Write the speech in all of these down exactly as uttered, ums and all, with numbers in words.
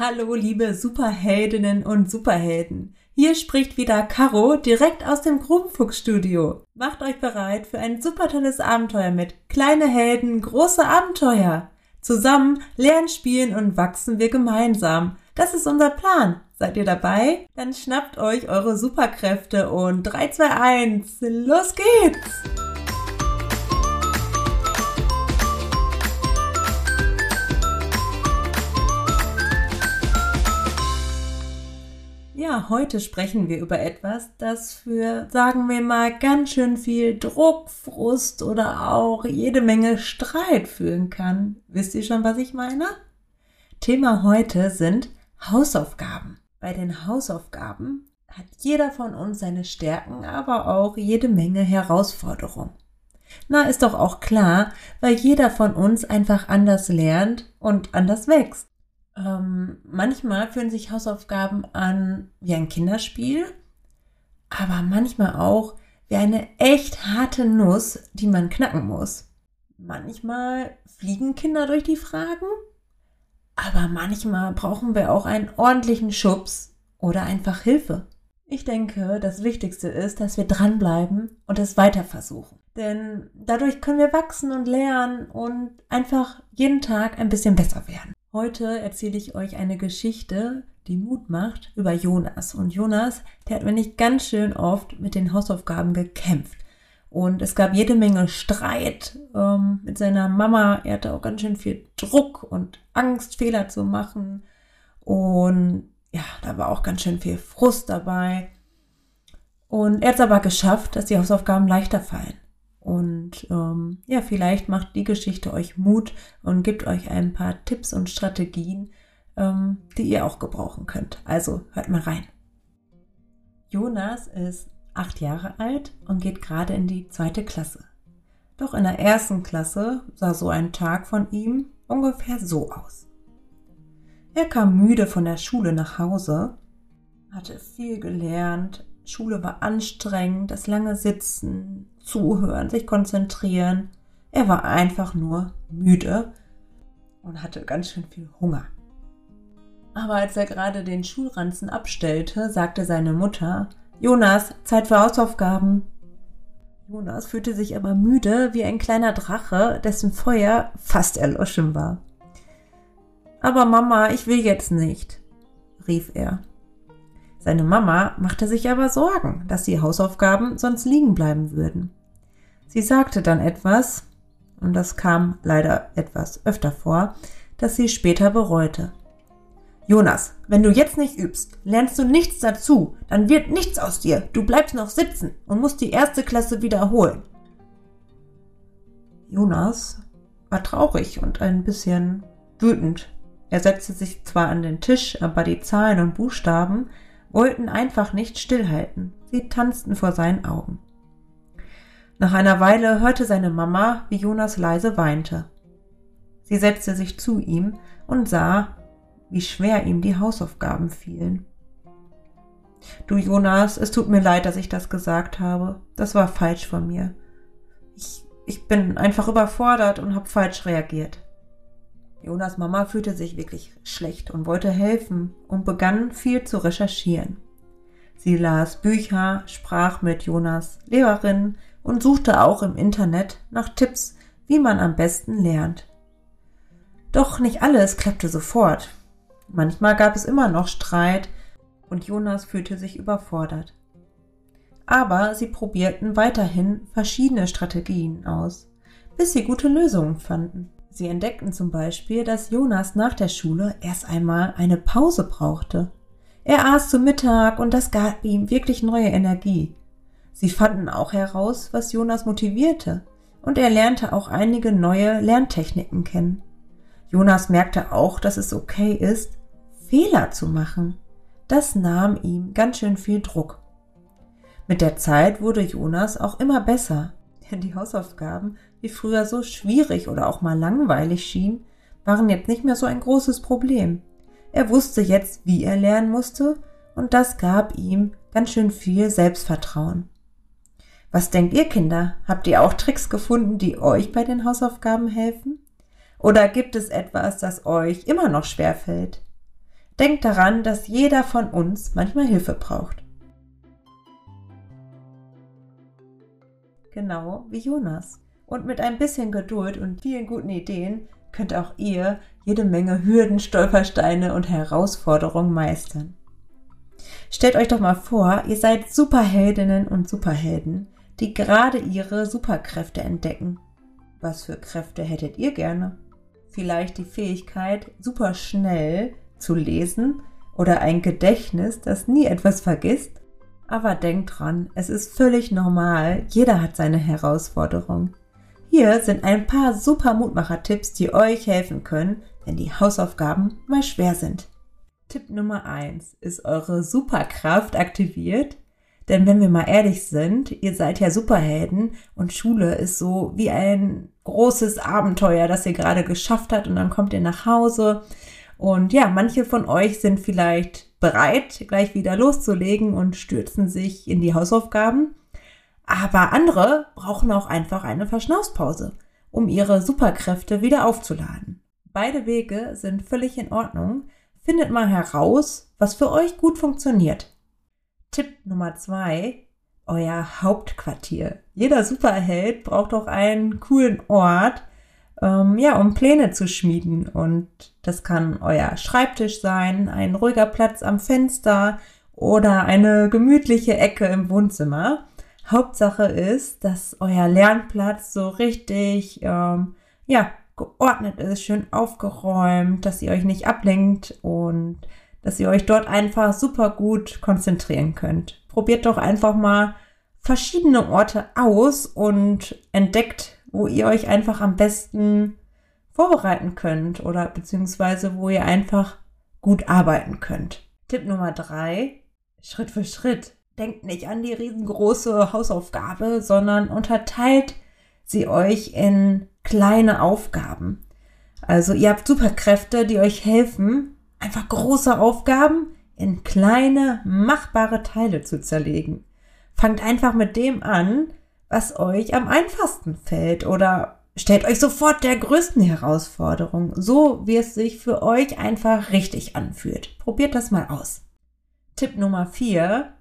Hallo liebe Superheldinnen und Superhelden. Hier spricht wieder Caro direkt aus dem Grubenfuchs-Studio. Macht euch bereit für ein super tolles Abenteuer mit kleine Helden, große Abenteuer. Zusammen lernen, spielen und wachsen wir gemeinsam. Das ist unser Plan. Seid ihr dabei? Dann schnappt euch eure Superkräfte und drei, zwei, eins, los geht's! Ja, heute sprechen wir über etwas, das für, sagen wir mal, ganz schön viel Druck, Frust oder auch jede Menge Streit führen kann. Wisst ihr schon, was ich meine? Thema heute sind Hausaufgaben. Bei den Hausaufgaben hat jeder von uns seine Stärken, aber auch jede Menge Herausforderungen. Na, ist doch auch klar, weil jeder von uns einfach anders lernt und anders wächst. Ähm, manchmal fühlen sich Hausaufgaben an wie ein Kinderspiel, aber manchmal auch wie eine echt harte Nuss, die man knacken muss. Manchmal fliegen Kinder durch die Fragen, aber manchmal brauchen wir auch einen ordentlichen Schubs oder einfach Hilfe. Ich denke, das Wichtigste ist, dass wir dranbleiben und es weiter versuchen. Denn dadurch können wir wachsen und lernen und einfach jeden Tag ein bisschen besser werden. Heute erzähle ich euch eine Geschichte, die Mut macht, über Jonas. Und Jonas, der hat nämlich ganz schön oft mit den Hausaufgaben gekämpft. Und es gab jede Menge Streit ähm, mit seiner Mama. Er hatte auch ganz schön viel Druck und Angst, Fehler zu machen. Und ja, da war auch ganz schön viel Frust dabei. Und er hat es aber geschafft, dass die Hausaufgaben leichter fallen. Und ähm, ja, vielleicht macht die Geschichte euch Mut und gibt euch ein paar Tipps und Strategien, ähm, die ihr auch gebrauchen könnt. Also hört mal rein. Jonas ist acht Jahre alt und geht gerade in die zweite Klasse. Doch in der ersten Klasse sah so ein Tag von ihm ungefähr so aus. Er kam müde von der Schule nach Hause, hatte viel gelernt. Schule war anstrengend, das lange Sitzen, Zuhören, sich konzentrieren. Er war einfach nur müde und hatte ganz schön viel Hunger. Aber als er gerade den Schulranzen abstellte, sagte seine Mutter: Jonas, Zeit für Hausaufgaben. Jonas fühlte sich aber müde wie ein kleiner Drache, dessen Feuer fast erloschen war. Aber Mama, ich will jetzt nicht, rief er. Seine Mama machte sich aber Sorgen, dass die Hausaufgaben sonst liegen bleiben würden. Sie sagte dann etwas, und das kam leider etwas öfter vor, das sie später bereute. Jonas, wenn du jetzt nicht übst, lernst du nichts dazu, dann wird nichts aus dir. Du bleibst noch sitzen und musst die erste Klasse wiederholen. Jonas war traurig und ein bisschen wütend. Er setzte sich zwar an den Tisch, aber die Zahlen und Buchstaben wollten einfach nicht stillhalten. Sie tanzten vor seinen Augen. Nach einer Weile hörte seine Mama, wie Jonas leise weinte. Sie setzte sich zu ihm und sah, wie schwer ihm die Hausaufgaben fielen. Du Jonas, es tut mir leid, dass ich das gesagt habe. Das war falsch von mir. Ich, ich bin einfach überfordert und habe falsch reagiert. Jonas' Mama fühlte sich wirklich schlecht und wollte helfen und begann viel zu recherchieren. Sie las Bücher, sprach mit Jonas' Lehrerin und suchte auch im Internet nach Tipps, wie man am besten lernt. Doch nicht alles klappte sofort. Manchmal gab es immer noch Streit und Jonas fühlte sich überfordert. Aber sie probierten weiterhin verschiedene Strategien aus, bis sie gute Lösungen fanden. Sie entdeckten zum Beispiel, dass Jonas nach der Schule erst einmal eine Pause brauchte. Er aß zu Mittag und das gab ihm wirklich neue Energie. Sie fanden auch heraus, was Jonas motivierte, und er lernte auch einige neue Lerntechniken kennen. Jonas merkte auch, dass es okay ist, Fehler zu machen. Das nahm ihm ganz schön viel Druck. Mit der Zeit wurde Jonas auch immer besser. Denn die Hausaufgaben, die früher so schwierig oder auch mal langweilig schienen, waren jetzt nicht mehr so ein großes Problem. Er wusste jetzt, wie er lernen musste, und das gab ihm ganz schön viel Selbstvertrauen. Was denkt ihr, Kinder? Habt ihr auch Tricks gefunden, die euch bei den Hausaufgaben helfen? Oder gibt es etwas, das euch immer noch schwerfällt? Denkt daran, dass jeder von uns manchmal Hilfe braucht. Genau wie Jonas. Und mit ein bisschen Geduld und vielen guten Ideen könnt auch ihr jede Menge Hürden, Stolpersteine und Herausforderungen meistern. Stellt euch doch mal vor, ihr seid Superheldinnen und Superhelden, die gerade ihre Superkräfte entdecken. Was für Kräfte hättet ihr gerne? Vielleicht die Fähigkeit, super schnell zu lesen oder ein Gedächtnis, das nie etwas vergisst? Aber denkt dran, es ist völlig normal, jeder hat seine Herausforderung. Hier sind ein paar super Mutmacher-Tipps, die euch helfen können, wenn die Hausaufgaben mal schwer sind. Tipp Nummer eins: Ist eure Superkraft aktiviert? Denn wenn wir mal ehrlich sind, ihr seid ja Superhelden und Schule ist so wie ein großes Abenteuer, das ihr gerade geschafft habt und dann kommt ihr nach Hause. Und ja, manche von euch sind vielleicht bereit, gleich wieder loszulegen und stürzen sich in die Hausaufgaben. Aber andere brauchen auch einfach eine Verschnaufspause, um ihre Superkräfte wieder aufzuladen. Beide Wege sind völlig in Ordnung. Findet mal heraus, was für euch gut funktioniert. Tipp Nummer zwei: Euer Hauptquartier. Jeder Superheld braucht auch einen coolen Ort, ähm, ja, um Pläne zu schmieden. Und das kann euer Schreibtisch sein, ein ruhiger Platz am Fenster oder eine gemütliche Ecke im Wohnzimmer. Hauptsache ist, dass euer Lernplatz so richtig, ähm, ja, geordnet ist, schön aufgeräumt, dass ihr euch nicht ablenkt und dass ihr euch dort einfach super gut konzentrieren könnt. Probiert doch einfach mal verschiedene Orte aus und entdeckt, wo ihr euch einfach am besten vorbereiten könnt oder beziehungsweise wo ihr einfach gut arbeiten könnt. Tipp Nummer drei: Schritt für Schritt. Denkt nicht an die riesengroße Hausaufgabe, sondern unterteilt sie euch in kleine Aufgaben. Also ihr habt Superkräfte, die euch helfen, einfach große Aufgaben in kleine, machbare Teile zu zerlegen. Fangt einfach mit dem an, was euch am einfachsten fällt oder stellt euch sofort der größten Herausforderung, so wie es sich für euch einfach richtig anfühlt. Probiert das mal aus. Tipp Nummer vier: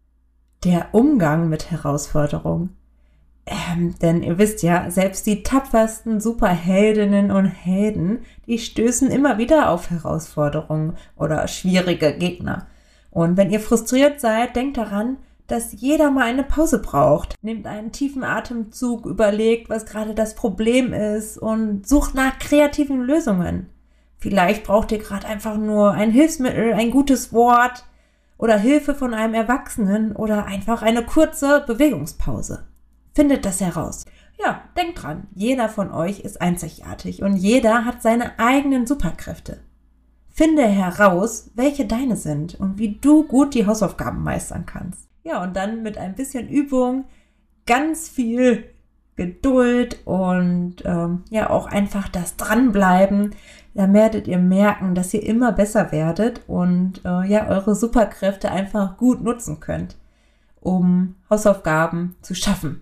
Der Umgang mit Herausforderungen. Ähm, denn ihr wisst ja, selbst die tapfersten Superheldinnen und Helden, die stößen immer wieder auf Herausforderungen oder schwierige Gegner. Und wenn ihr frustriert seid, denkt daran, dass jeder mal eine Pause braucht. Nehmt einen tiefen Atemzug, überlegt, was gerade das Problem ist und sucht nach kreativen Lösungen. Vielleicht braucht ihr gerade einfach nur ein Hilfsmittel, ein gutes Wort oder Hilfe von einem Erwachsenen oder einfach eine kurze Bewegungspause. Findet das heraus. Ja, denkt dran, jeder von euch ist einzigartig und jeder hat seine eigenen Superkräfte. Finde heraus, welche deine sind und wie du gut die Hausaufgaben meistern kannst. Ja, und dann mit ein bisschen Übung, ganz viel Geduld und ähm, ja auch einfach das Dranbleiben. Da werdet ihr merken, dass ihr immer besser werdet und äh, ja eure Superkräfte einfach gut nutzen könnt, um Hausaufgaben zu schaffen.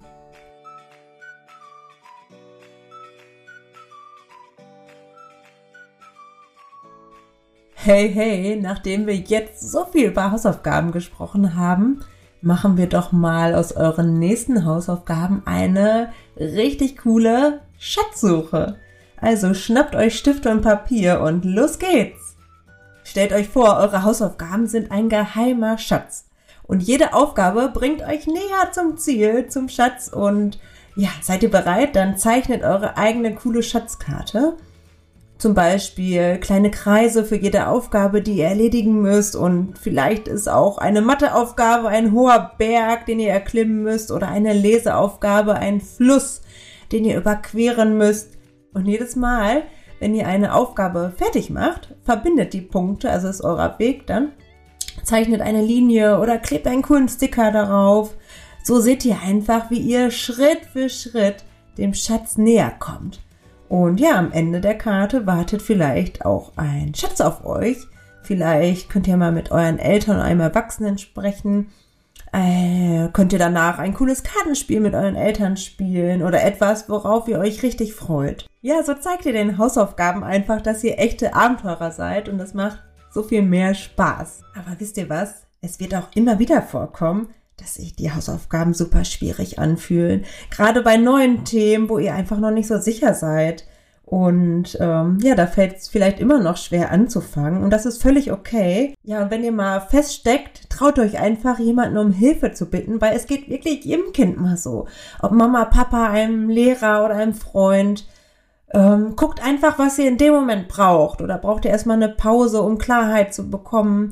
Hey, hey, nachdem wir jetzt so viel über Hausaufgaben gesprochen haben, machen wir doch mal aus euren nächsten Hausaufgaben eine richtig coole Schatzsuche. Also schnappt euch Stift und Papier und los geht's! Stellt euch vor, eure Hausaufgaben sind ein geheimer Schatz. Und jede Aufgabe bringt euch näher zum Ziel, zum Schatz. Und ja, seid ihr bereit? Dann zeichnet eure eigene coole Schatzkarte. Zum Beispiel kleine Kreise für jede Aufgabe, die ihr erledigen müsst. Und vielleicht ist auch eine Matheaufgabe ein hoher Berg, den ihr erklimmen müsst. Oder eine Leseaufgabe, ein Fluss, den ihr überqueren müsst. Und jedes Mal, wenn ihr eine Aufgabe fertig macht, verbindet die Punkte, also ist euer Weg dann, zeichnet eine Linie oder klebt einen coolen Sticker darauf. So seht ihr einfach, wie ihr Schritt für Schritt dem Schatz näher kommt. Und ja, am Ende der Karte wartet vielleicht auch ein Schatz auf euch. Vielleicht könnt ihr mal mit euren Eltern oder einem Erwachsenen sprechen. Äh, könnt ihr danach ein cooles Kartenspiel mit euren Eltern spielen oder etwas, worauf ihr euch richtig freut. Ja, so zeigt ihr den Hausaufgaben einfach, dass ihr echte Abenteurer seid und das macht so viel mehr Spaß. Aber wisst ihr was? Es wird auch immer wieder vorkommen, dass sich die Hausaufgaben super schwierig anfühlen. Gerade bei neuen Themen, wo ihr einfach noch nicht so sicher seid. Und ähm, ja, da fällt es vielleicht immer noch schwer anzufangen. Und das ist völlig okay. Ja, und wenn ihr mal feststeckt, traut euch einfach, jemanden um Hilfe zu bitten, weil es geht wirklich jedem Kind mal so. Ob Mama, Papa, einem Lehrer oder einem Freund. Ähm, guckt einfach, was ihr in dem Moment braucht. Oder braucht ihr erstmal eine Pause, um Klarheit zu bekommen.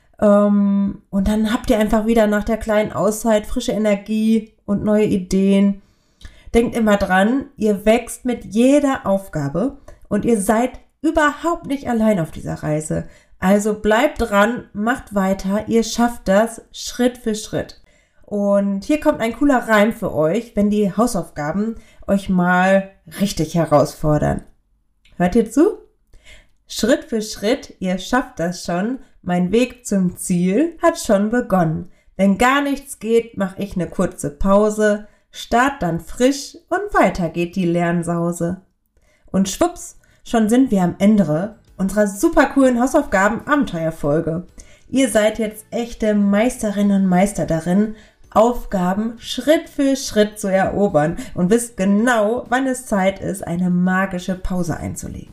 Ähm, und dann habt ihr einfach wieder nach der kleinen Auszeit frische Energie und neue Ideen. Denkt immer dran, ihr wächst mit jeder Aufgabe und ihr seid überhaupt nicht allein auf dieser Reise. Also bleibt dran, macht weiter, ihr schafft das Schritt für Schritt. Und hier kommt ein cooler Reim für euch, wenn die Hausaufgaben euch mal richtig herausfordern. Hört ihr zu? Schritt für Schritt, ihr schafft das schon, mein Weg zum Ziel hat schon begonnen. Wenn gar nichts geht, mach ich eine kurze Pause, start dann frisch und weiter geht die Lernsause. Und schwupps, schon sind wir am Ende unserer super coolen Hausaufgaben-Abenteuerfolge. Ihr seid jetzt echte Meisterinnen und Meister darin, Aufgaben Schritt für Schritt zu erobern und wisst genau, wann es Zeit ist, eine magische Pause einzulegen.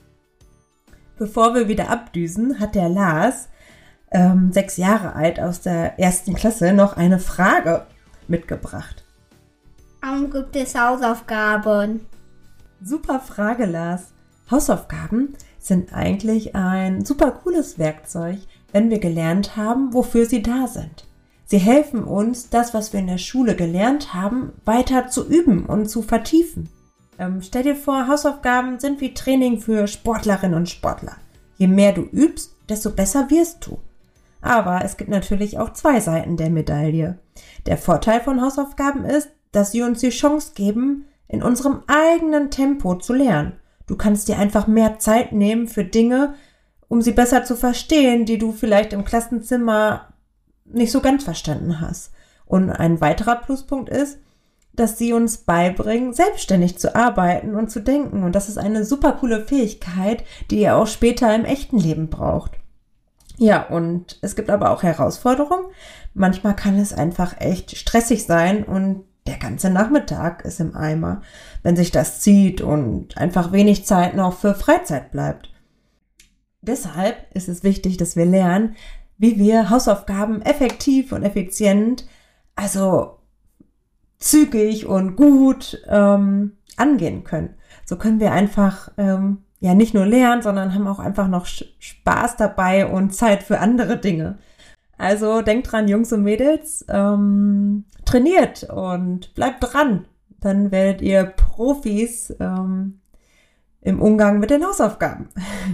Bevor wir wieder abdüsen, hat der Lars, ähm, sechs Jahre alt aus der ersten Klasse, noch eine Frage mitgebracht. Warum gibt es Hausaufgaben? Super Frage, Lars. Hausaufgaben sind eigentlich ein super cooles Werkzeug, wenn wir gelernt haben, wofür sie da sind. Sie helfen uns, das, was wir in der Schule gelernt haben, weiter zu üben und zu vertiefen. Ähm, stell dir vor, Hausaufgaben sind wie Training für Sportlerinnen und Sportler. Je mehr du übst, desto besser wirst du. Aber es gibt natürlich auch zwei Seiten der Medaille. Der Vorteil von Hausaufgaben ist, dass sie uns die Chance geben, in unserem eigenen Tempo zu lernen. Du kannst dir einfach mehr Zeit nehmen für Dinge, um sie besser zu verstehen, die du vielleicht im Klassenzimmer nicht so ganz verstanden hast. Und ein weiterer Pluspunkt ist, dass sie uns beibringen, selbstständig zu arbeiten und zu denken. Und das ist eine super coole Fähigkeit, die ihr auch später im echten Leben braucht. Ja, und es gibt aber auch Herausforderungen. Manchmal kann es einfach echt stressig sein und der ganze Nachmittag ist im Eimer, wenn sich das zieht und einfach wenig Zeit noch für Freizeit bleibt. Deshalb ist es wichtig, dass wir lernen, wie wir Hausaufgaben effektiv und effizient, also zügig und gut ähm, angehen können. So können wir einfach ähm, ja nicht nur lernen, sondern haben auch einfach noch Spaß dabei und Zeit für andere Dinge. Also denkt dran, Jungs und Mädels, ähm, trainiert und bleibt dran. Dann werdet ihr Profis ähm, im Umgang mit den Hausaufgaben.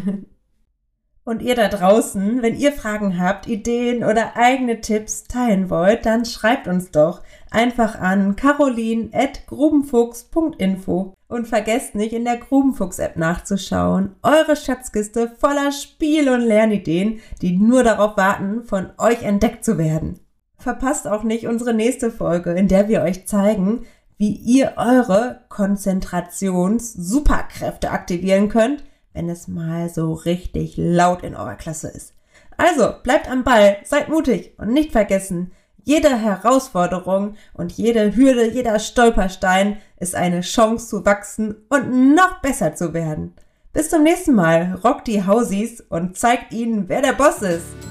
Und ihr da draußen, wenn ihr Fragen habt, Ideen oder eigene Tipps teilen wollt, dann schreibt uns doch einfach an caroline at grubenfuchs punkt info. Und vergesst nicht, in der Grubenfuchs-App nachzuschauen. Eure Schatzkiste voller Spiel- und Lernideen, die nur darauf warten, von euch entdeckt zu werden. Verpasst auch nicht unsere nächste Folge, in der wir euch zeigen, wie ihr eure Konzentrations-Superkräfte aktivieren könnt, wenn es mal so richtig laut in eurer Klasse ist. Also, bleibt am Ball, seid mutig und nicht vergessen, jede Herausforderung und jede Hürde, jeder Stolperstein ist eine Chance zu wachsen und noch besser zu werden. Bis zum nächsten Mal, rockt die Hausis und zeigt ihnen, wer der Boss ist.